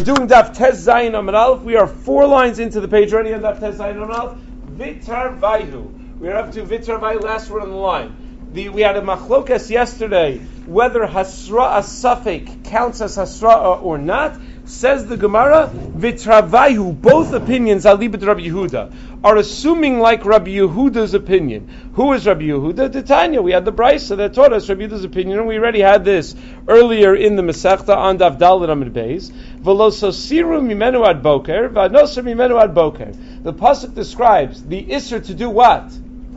doing Daf Tes Zayin Amud Aleph. We are 4 lines into the page already on Daf Tes Zayin Amud Aleph. Vitar Vayhu. We are up to Vitar Vayhu, last word on the line. We had a machlokas yesterday whether Hasra Asafek counts as Hasra or not. Says the Gemara, Vitravayu, both opinions, Alibet Rabbi Yehuda, are assuming like Rabbi Yehuda's opinion. Who is Rabbi Yehuda? Titania. We had the Brisa that taught us Rabbi Yehuda's opinion, and we already had this earlier in the Masechta on Daf Daled Amud Beis. Velososiru mimenu ad boker, v'anosir mimenu ad boker. The pasuk describes the Isser to do what?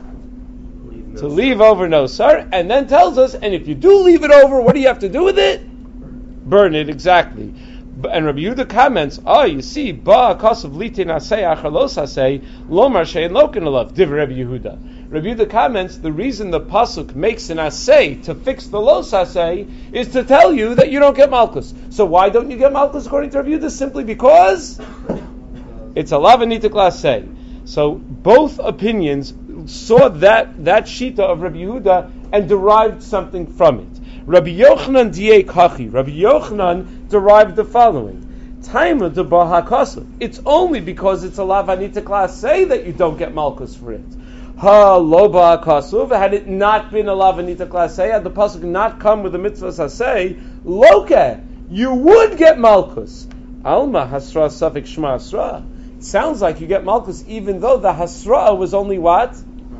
To leave over Nosar, and then tells us, and if you do leave it over, what do you have to do with it? Burn it, exactly. And Rabbi Yehuda comments, you see, ba kasav litin asay achalos asay lomar shein loken alav div Rabbi Yehuda. Rabbi Yehuda comments, the reason the pasuk makes an asay to fix the los asay is to tell you that you don't get malchus. So why don't you get malchus according to Rabbi Yehuda? Simply because it's a lavanitik asay. So both opinions saw that shita of Rabbi Yehuda and derived something from it. Rabbi Yochanan diye kachi. Rabbi Yochanan derived the following: Taima de bahakasav. It's only because it's a lavanita class say that you don't get malchus for it. Ha lo bahakasav. Had it not been a lavanita class say, had the pasuk not come with the mitzvah say, loke, you would get malchus. Alma hasra safek shma hasra. It sounds like you get malchus even though the hasra was only what?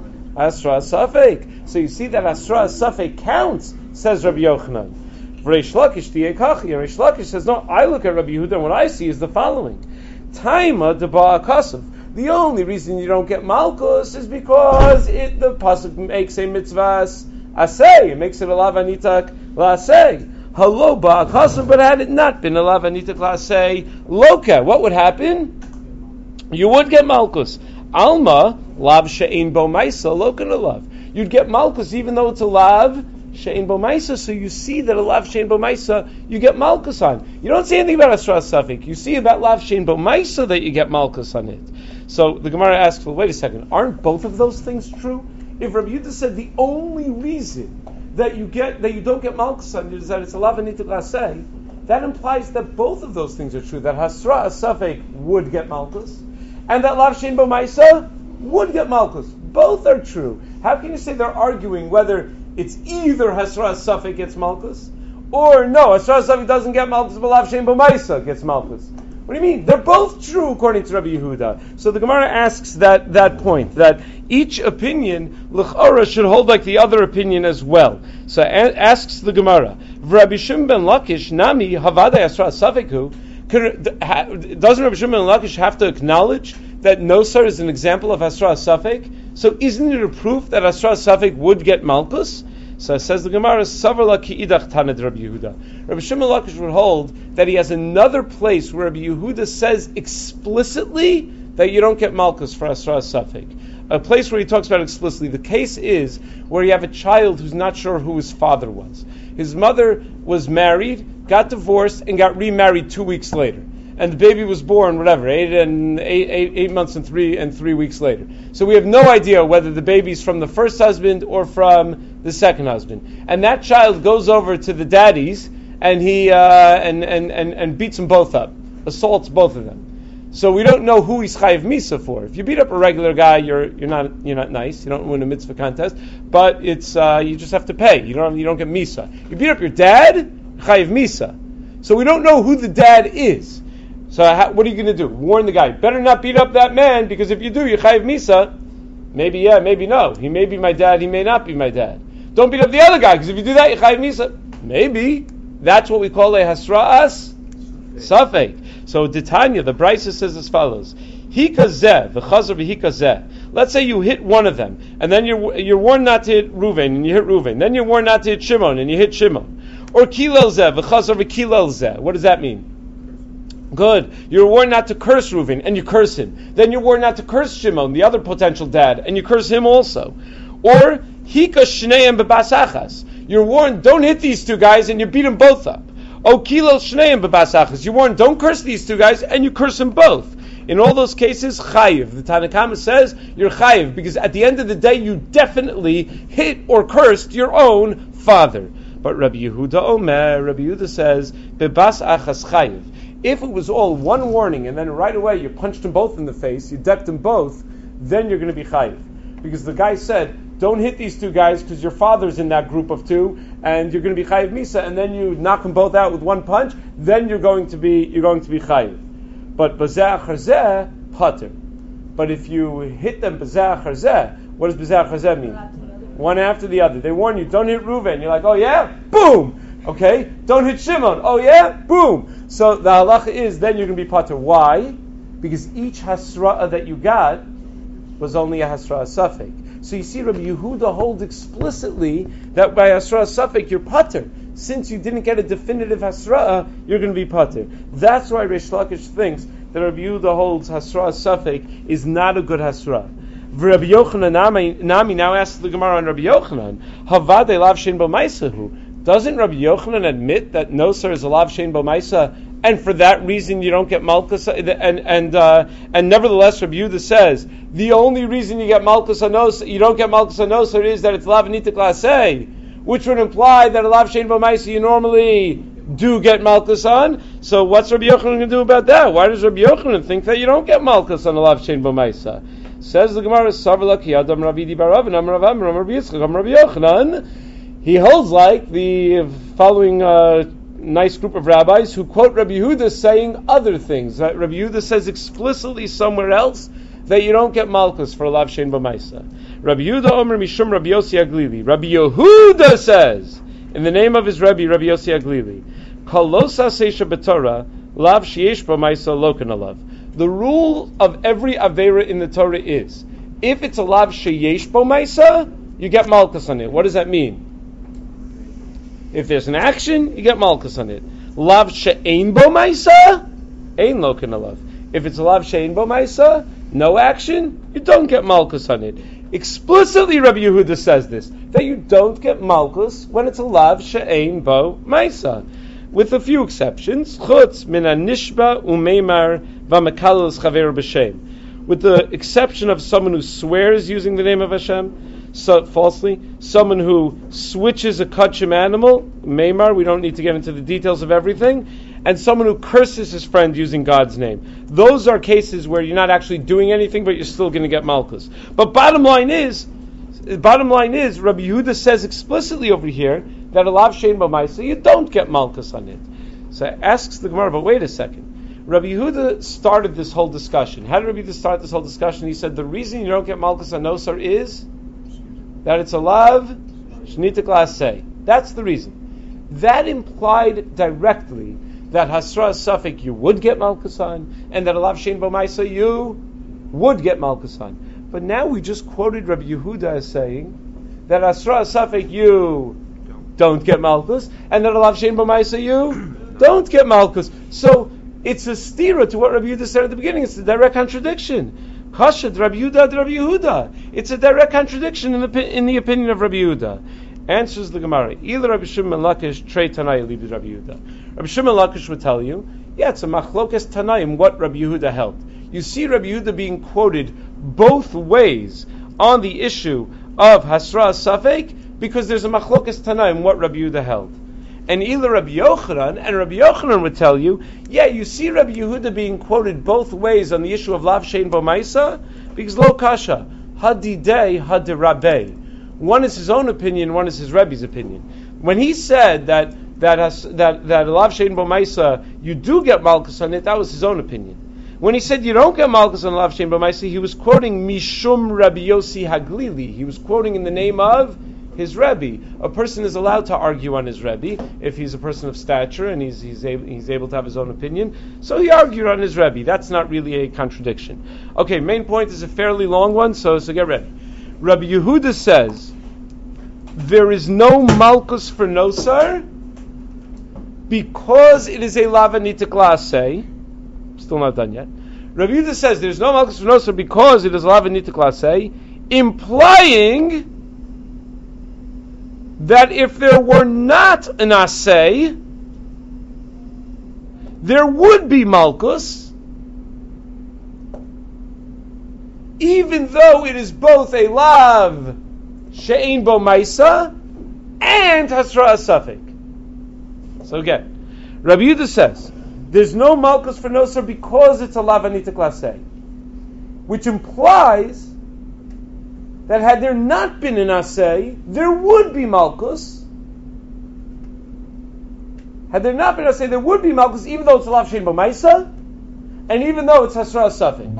Hasra safek. So you see that hasra safek counts, says Rabbi Yochanan. Reish Lakish diekachi. Reish Lakish says, no, I look at Rabbi Yehuda and what I see is the following. Taima de ba'akasav. The only reason you don't get malchus is because the pasuk makes a mitzvah asay. It makes it a lavanitak la'asay. Hello ba'akasav, but had it not been a lavanitak la'asay, loka, what would happen? You would get malchus. Alma, lav she'ein bo maisa, lokan alav. You'd get malchus even though it's a lav she'ein bo maisa, so you see that a lav she'ein bo maisa, you get malchus on. You don't see anything about Asra Safik. You see about lav she'ein bo maisa that you get malchus on it. So the Gemara asks, well, wait a second, aren't both of those things true? If Rabbi Yehuda said the only reason that you don't get malchus on it is that it's a lav anitik laseh, that implies that both of those things are true, that Hasra Safik would get malchus, and that lav she'ein bo maisa would get malchus. Both are true. How can you say they're arguing whether it's either Hasra Safek gets malchus, or no, Hasra Safek doesn't get malchus, but lav she'ein bo maisa gets malchus? What do you mean? They're both true according to Rabbi Yehuda. So the Gemara asks that point, that each opinion, l'chora, should hold like the other opinion as well. So asks the Gemara, Rabbi Shimon ben Lakish, nami havada Hasra Safeku, doesn't Rabbi Shimon ben Lakish have to acknowledge that Nosar is an example of Hasra Safek? So isn't it a proof that Hasra Safek would get malchus? So it says the Gemara, Savarla ki idach tanad Rabbi Yehuda. Rabbi Shimon Lakish would hold that he has another place where Rabbi Yehuda says explicitly that you don't get malchus for Hasra Safek. A place where he talks about explicitly. The case is where you have a child who's not sure who his father was. His mother was married, got divorced, and got remarried 2 weeks later. And the baby was born, whatever, 8 months and 3 weeks later. So we have no idea whether the baby's from the first husband or from the second husband. And that child goes over to the daddies and he and beats them both up, assaults both of them. So we don't know who he's chayiv misa for. If you beat up a regular guy, you're not nice. You don't win a mitzvah contest, but it's you just have to pay. You don't get misa. You beat up your dad, chayiv misa. So we don't know who the dad is. So what are you going to do? Warn the guy. Better not beat up that man, because if you do, you chayiv misa. Maybe yeah, maybe no. He may be my dad, he may not be my dad. Don't beat up the other guy, because if you do that, you chayiv misa. Maybe. That's what we call a hasra'as safek. So Titania, the Brisa says as follows: Hikazeh, v'chazar v'hikazeh. Let's say you hit one of them, and then you're warned not to hit Ruvain, and you hit Ruvain. Then you're warned not to hit Shimon, and you hit Shimon. Or kilel zeh, v'chazar v'kilel zeh. What does that mean? Good. You're warned not to curse Reuven, and you curse him. Then you're warned not to curse Shimon, the other potential dad, and you curse him also. Or hika shneim bebasachas. You're warned, don't hit these two guys, and you beat them both up. O kilel shneim bebasachas. You're warned, don't curse these two guys, and you curse them both. In all those cases, chayiv. The Tanna Kama says you're chayiv, because at the end of the day, you definitely hit or cursed your own father. But Rabbi Yehuda Omer, Rabbi Yehuda says, bebas achas chayiv. If it was all one warning and then right away you punched them both in the face, you decked them both, then you're going to be chayiv. Because the guy said, don't hit these two guys because your father's in that group of two, and you're going to be chayiv misa, and then you knock them both out with one punch, then you're going to be chayiv. But bazeh achar zeh, pater. But if you hit them bazeh achar zeh, what does bazeh achar zeh mean? One after the other. They warn you, don't hit Reuven. You're like, oh yeah? Boom! Okay? Don't hit Shimon. Oh yeah? Boom! So the halacha is, then you're going to be pater. Why? Because each hasra'ah that you got was only a hasra'ah safek. So you see, Rabbi Yehuda holds explicitly that by hasra'ah safek you're pater. Since you didn't get a definitive hasra'ah, you're going to be pater. That's why Reish Lakish thinks that Rabbi Yehuda holds hasra'ah safek is not a good hasra'ah. Rabbi Yochanan Nami now asks the Gemara on Rabbi Yochanan, Havadei lav shein bo ma'asahu. Doesn't Rabbi Yochanan admit that no sir is a lav shein bo ma'asa, and for that reason you don't get malchus? And nevertheless, Rabbi Yehuda says the only reason you get malchus anos, you don't get malchus anosar, is that it's lav nita klasei, which would imply that a lav shein bo ma'asa you normally do get malchus on. So what's Rabbi Yochanan going to do about that? Why does Rabbi Yochanan think that you don't get malchus on a lav shein bo ma'asa? Says the Gemara, Savala ki Adam Ravidi Barav and Amar Rav Amar Rabbi Yitzchak Amar Rabbi Yochanan. He holds like the following nice group of rabbis who quote Rabbi Yehuda saying other things. Rabbi Yehuda says explicitly somewhere else that you don't get malchus for a lav shein b'maisa. Rabbi Yehuda Omer Mishum Rabbi Yossi Aglili. Rabbi Yehuda says, in the name of his Rabbi Yossi Aglili, Kol lo sasesha b'Torah lav sheyesh b'maisa lo kana lav. The rule of every Aveira in the Torah is, if it's a lav sheyesh bo maisa, you get malchus on it. What does that mean? If there's an action, you get malchus on it. Lav she'ein bo maisa, ein lo kana lav. If it's a lav she'ein bo maisa, no action, you don't get malchus on it. Explicitly, Rabbi Yehuda says this, that you don't get malchus when it's a lav she'ein bo maisa. With a few exceptions, chutz min anishba umeimar v'mekalos chaver b'shem. With the exception of someone who swears using the name of Hashem, falsely, someone who switches a kachim animal, meimar, we don't need to get into the details of everything, and someone who curses his friend using God's name. Those are cases where you're not actually doing anything, but you're still going to get malchus. But bottom line is, Rabbi Yehuda says explicitly over here that a lav shein b'maisa, you don't get malchus on it. So asks the Gemara, but wait a second. Rabbi Yehuda started this whole discussion. How did Rabbi Yehuda start this whole discussion? He said the reason you don't get malchus on nosar is that it's a lav shnita klasei. That's the reason. That implied directly that hasra safek you would get malchus on, and that a lav shein b'maisa you would get malchus on. But now we just quoted Rabbi Yehuda as saying that hasra safek you don't get malchus, and that a lav shein b'maisa you don't get malchus. So it's a stira to what Rabbi Yehuda said at the beginning. It's a direct contradiction. Kashad Rabbi Yehuda. It's a direct contradiction in the opinion of Rabbi Yehuda. Answers the Gemara. Either Rabbi Shimon Lakish trei Tanai leaves Rabbi Yehuda. Rabbi Shimon Lakish would tell you, yeah, it's a machlokes Tanaim what Rabbi Yehuda held. You see Rabbi Yehuda being quoted both ways on the issue of Hasra Safek because there's a machlokes Tanaim what Rabbi Yehuda held. And either Rabbi Yochanan would tell you, yeah, you see Rabbi Yehuda being quoted both ways on the issue of Lav Shein Bo Maisa, because Lo Kasha, Hadidei Hadirabei. One is his own opinion, one is his Rebbe's opinion. When he said that Lav Shein Bo Maisa, you do get Malchus on it, that was his own opinion. When he said you don't get Malchus on Lav Shein Bo Maisa, he was quoting Mishum Rabbi Yossi Haglili. He was quoting in the name of his Rebbe. A person is allowed to argue on his Rebbe if he's a person of stature and he's able to have his own opinion. So he argued on his Rebbe. That's not really a contradiction. Okay, main point is a fairly long one, so get ready. Rabbi Yehuda says there is no malchus for nosar because it is a lavanita klasei. Still not done yet. Rabbi Yehuda says there's no malchus for nosar because it is a lavanita klasei, implying that if there were not an asay, there would be malchus, even though it is both a lav she'ein bo maisa and hasra asafik. So again, Rabbi Yehuda says There's no malchus for nosar because it's a lavanita klasei, which implies that had there not been an asay, there would be malchus. Had there not been an asay, there would be malchus, even though it's a lav shein b'maisa, and even though it's hasra safek.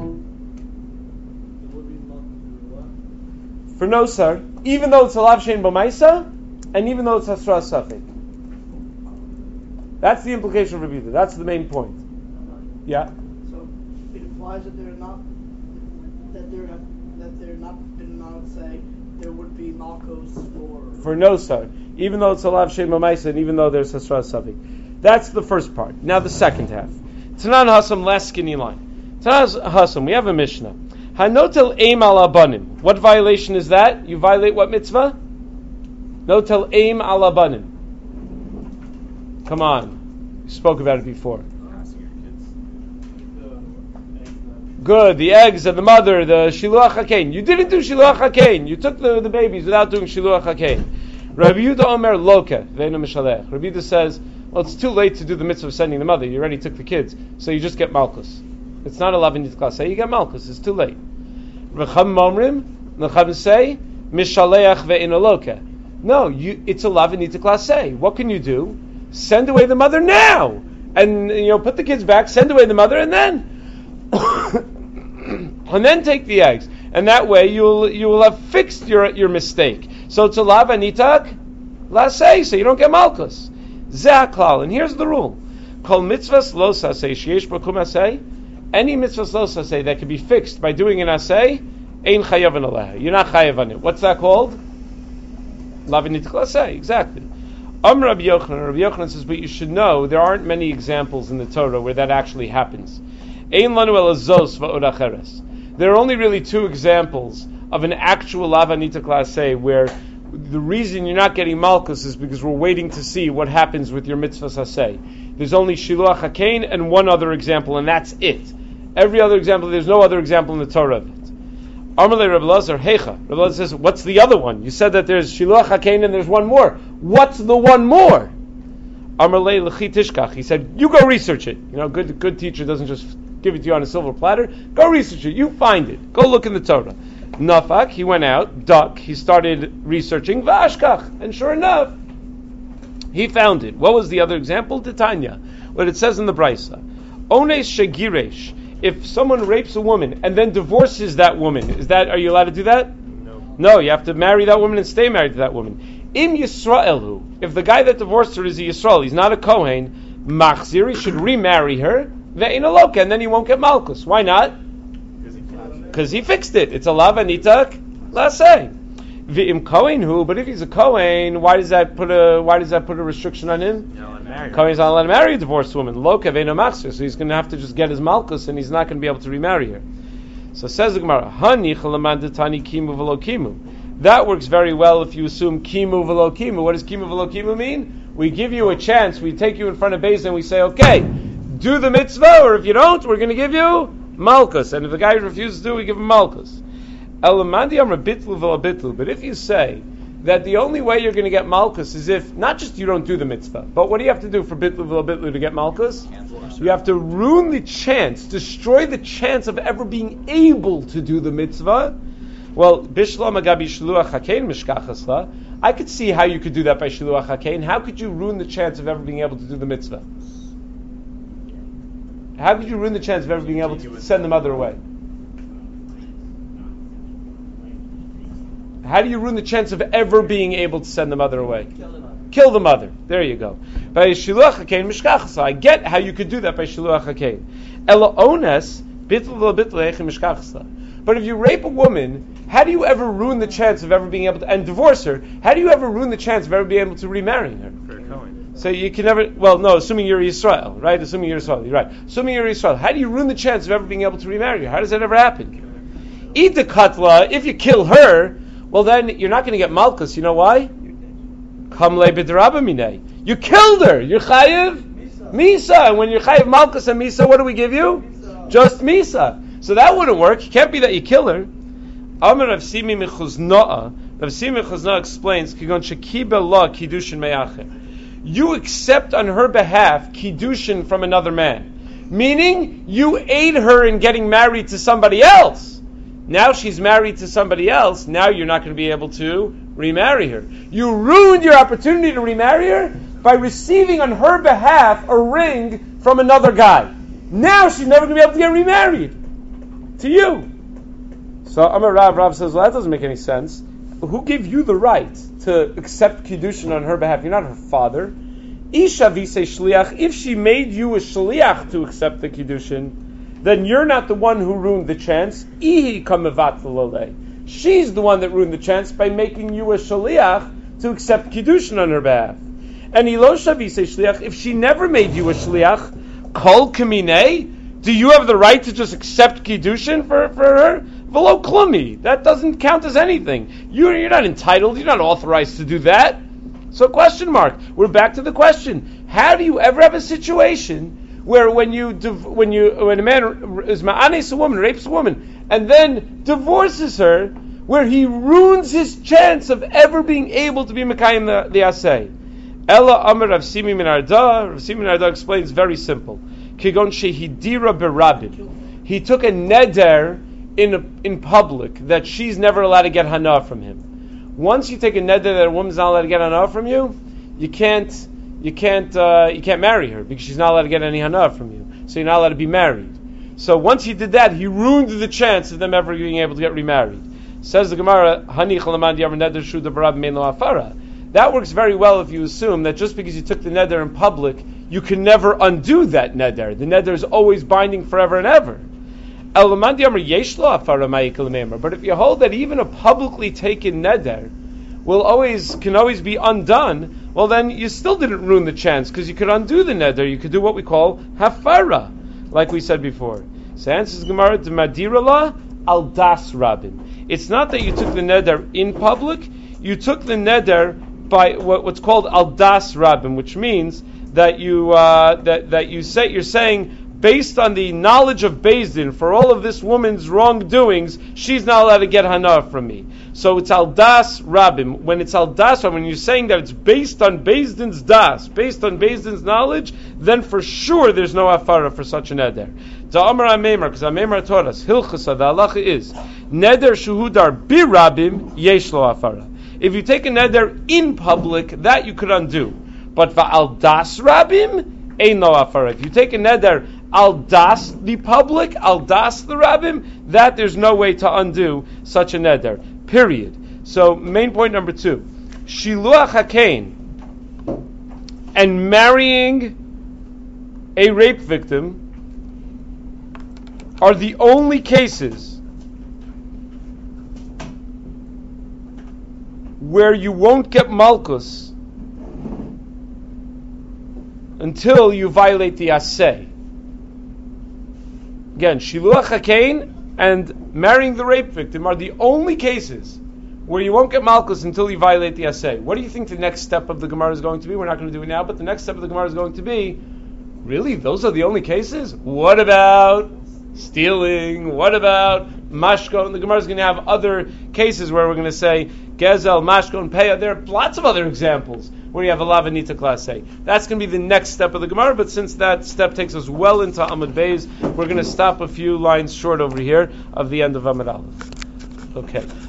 For nosar, even though it's a lav shein b'maisa, and even though it's hasra safek. That's the implication of Rabbi Yehuda. That's the main point. Yeah. So it implies that they're not been not say there would be malchus for nosar, even though it's a lav shein b'maisa, and even though there's hasra safek. That's the first part. Now the second half. Tanan Hasam, last skinny line. Tanan Hasam, we have a Mishnah. Hanotel aim al abanim. What violation is that? You violate what mitzvah? Notel aim al abanim. Come on. We spoke about it before. Good. The eggs of the mother, the shiluach hakein. You didn't do shiluach hakein. You took the babies without doing shiluach hakein. Rabbi Yehuda Omer Loka, Ve'ena Mishalech. Rabbi Yehuda says, well, it's too late to do the mitzvah of sending the mother. You already took the kids. So you just get malchus. It's not a lavanit klasa. You get malchus. It's too late. Recham Momrim, Recham say, Mishaleach Ve'ena Loka. No, it's a lavanit klasa. What can you do? Send away the mother now. And, put the kids back, send away the mother, and then take the eggs. And that way you will have fixed your mistake. So it's a lavanitak lasei, so you don't get malchus. Zaklal, and here's the rule: Kol mitzvahs lo sasei sheyesh b'kum asei. Any mitzvahs lo sasei that can be fixed by doing an asei, ein chayav aleha. You're not chayav on it. What's that called? Lavanitak lasei. Exactly. Rabbi Yochanan says, but you should know there aren't many examples in the Torah where that actually happens. Ein lanu ela zos va'od acheres. There are only really two examples of an actual lavanita klasei where the reason you're not getting malchus is because we're waiting to see what happens with your mitzvah sasei. There's only shiluach hakein and one other example, and that's it. Every other example, there's no other example in the Torah of it. Amalei Reb Elazar Heicha. Reb Elazar says, what's the other one? You said that there's shiluach hakein and there's one more. What's the one more? Amalei Lechi Tishkach. He said, you go research it. Good teacher doesn't just give it to you on a silver platter. Go research it. You find it. Go look in the Torah. Nafak, he went out. Duck, he started researching. Vashkach, and sure enough, he found it. What was the other example? Titania. What it says in the Brisa. Ones shegiresh. If someone rapes a woman and then divorces that woman, are you allowed to do that? No, you have to marry that woman and stay married to that woman. Im Yisraelu. If the guy that divorced her is a Yisrael, he's not a Kohen, Machzir, he should remarry her. Ve'ena loka, and then he won't get malchus. Why not? Because he fixed it. It's a lavanitak lasei. V'im Kohen hu, but if he's a Kohen, why does that put a restriction on him? Kohen's not allowed to marry a divorced woman. Loka ve'ena machzir, so he's going to have to just get his malchus, and he's not going to be able to remarry her. So says the Gemara, Hani chalaman detani kimu v'lo kimu. That works very well if you assume kimu v'lo kimu. What does kimu v'lo kimu mean? We give you a chance. We take you in front of Beis and we say, okay, do the mitzvah, or if you don't, we're going to give you malchus. And if the guy refuses to, we give him malchus. Elamandi amra bitlu v'la bitlu. But if you say that the only way you're going to get malchus is if, not just you don't do the mitzvah, but what do you have to do for bitlu v'la bitlu to get malchus? You have to ruin the chance, destroy the chance of ever being able to do the mitzvah. Well, bishlam agabi shiluach hakein mishkachasla. I could see how you could do that by shiluach hakein. How could you ruin the chance of ever being able to do the mitzvah? How could you ruin the chance of ever being able to send the mother away? How do you ruin the chance of ever being able to send the mother away? Kill the mother. There you go. By shiluach hakein mishkachasla. I get how you could do that by shiluach hakein. Ela ones bitl mishkachasla. But if you rape a woman, how do you ever ruin the chance of ever being able to, and divorce her, how do you ever ruin the chance of ever being able to remarry her? So you can never, assuming you're Yisrael, right? Assuming you're Yisrael, right? Assuming you're Yisrael, how do you ruin the chance of ever being able to remarry her? How does that ever happen? Eat the katla, if you kill her, well then you're not going to get malchus. You know why? Kamle b'draba minei. You killed her. You're chayiv misa. And when you're chayiv malchus and misa, what do we give you? Just misa. So that wouldn't work. It can't be that you kill her. Amar Rav Simi Mechuzna'a. Rav Simi Mechuzna'a explains, Kigon shekiba la kiddushin me'acher. you accept on her behalf kiddushin from another man. Meaning, you aid her in getting married to somebody else. Now she's married to somebody else, now you're not going to be able to remarry her. You ruined your opportunity to remarry her by receiving on her behalf a ring from another guy. Now she's never going to be able to get remarried to you. So Amar Rav says, well, that doesn't make any sense. Who gave you the right to accept kiddushin on her behalf? You're not her father. Isha vise shliach. If she made you a shliach to accept the kiddushin, then you're not the one who ruined the chance. Ihi kamevat lolei. She's the one that ruined the chance by making you a shliach to accept kiddushin on her behalf. And ilosha vise shliach. If she never made you a shliach, kol kamine. Do you have the right to just accept kiddushin for her? V'lo klumi. That doesn't count as anything. You're not entitled. You're not authorized to do that. So question mark. We're back to the question. How do you ever have a situation where when a man is ma'anes a woman, rapes a woman, and then divorces her, where he ruins his chance of ever being able to be Mekayim the Aseh? Ella Amar Rav Simi min Arda. Rav Simi min Arda explains very simple. Kigon shehidira berabin. He took a neder in public that she's never allowed to get hana from him. Once you take a neder that a woman's not allowed to get hana from you, you can't marry her because she's not allowed to get any hana from you. So you're not allowed to be married. So once he did that, he ruined the chance of them ever being able to get remarried. Says the Gemara, Hani chalaman di'amar neder shu de'barab mein lo afara. That works very well if you assume that just because you took the neder in public, you can never undo that neder. The neder is always binding forever and ever. But if you hold that even a publicly taken neder can always be undone, well then you still didn't ruin the chance because you could undo the neder. You could do what we call hafara, like we said before. So answers Gemara to Madirala al das rabin. It's not that you took the neder in public; you took the neder by what's called al das rabin, which means that you're saying, based on the knowledge of Beis Din for all of this woman's wrongdoings, she's not allowed to get hana from me. So it's al das rabim. When it's al das rabim, when you're saying that it's based on Beis Din's das, based on Beis Din's knowledge, then for sure there's no afara for such an neder. Da'amar ameimar, because ameimar taught us, hilchasa, the halacha is, neder shuhudar birabim, yesh lo afara. If you take a neder in public, that you could undo. But va'al das rabim, ein lo afara. If you take a neder al das the public, al das the rabbim, that there's no way to undo such a neder. Period. So main point number 2, shiluach hakain and marrying a rape victim are the only cases where you won't get malchus until you violate the aseh. Again, shiluach hakain and marrying the rape victim are the only cases where you won't get malchus until you violate the aseh. What do you think the next step of the Gemara is going to be? We're not going to do it now, but the next step of the Gemara is going to be, really, those are the only cases? What about stealing? What about mashko? And the Gemara is going to have other cases where we're going to say gezel, mashko, and peah. There are lots of other examples where you have a lavanita class A. That's going to be the next step of the Gemara, but since that step takes us well into Amud Beis, we're going to stop a few lines short over here of the end of Amud Aleph. Okay.